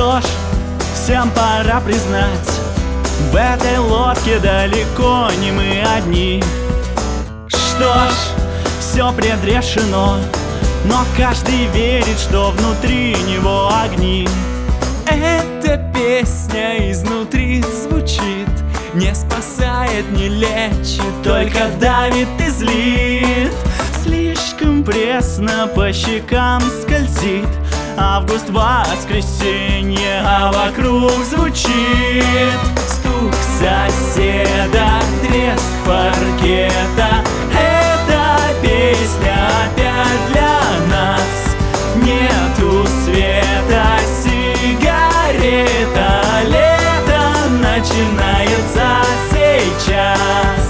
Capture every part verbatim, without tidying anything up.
Что ж, всем пора признать, в этой лодке далеко не мы одни. Что ж, все предрешено, но каждый верит, что внутри него огни. Эта песня изнутри звучит, не спасает, не лечит, только давит и злит. Слишком пресно по щекам скользит август, воскресенье, а вокруг звучит стук соседа, треск паркета. Эта песня опять для нас. Нету света, сигарета, лето начинается сейчас.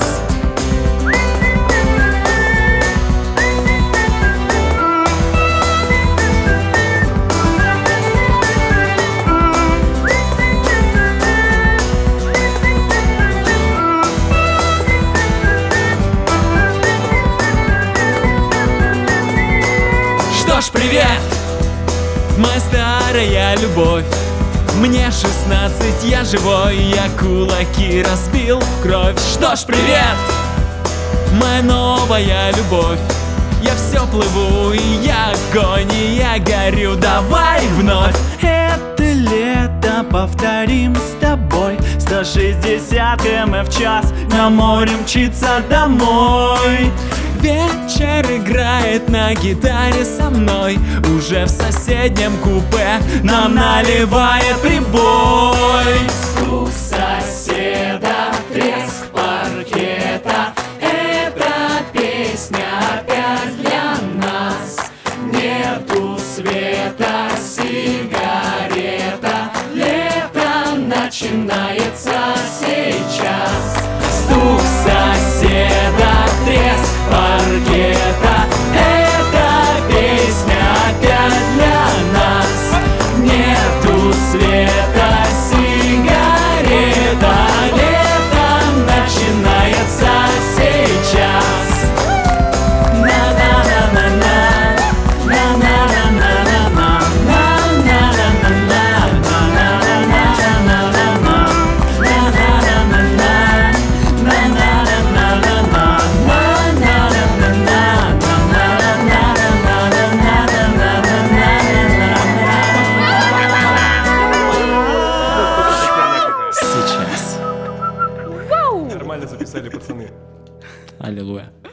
Что ж, привет, моя старая любовь. Мне шестнадцать, я живой, я кулаки разбил в кровь. Что ж, привет, моя новая любовь. Я все плыву, и я огонь, и я горю. Давай вновь это лето повторим с тобой. Сто шестьдесят километров в час на море мчится домой. Вечер играет на гитаре со мной. Уже в соседнем купе нам наливает прибой. Стук соседа, треск паркета. Эта песня опять для нас. Нету света, сигарета. Лето начинается сейчас. Стук соседа, треск паркета. Эта песня опять для нас. Нету света, сигарета. Лето начинается сейчас. На-на-на-на-на, на-на-на-на-на, Нормально записали, пацаны. Аллилуйя.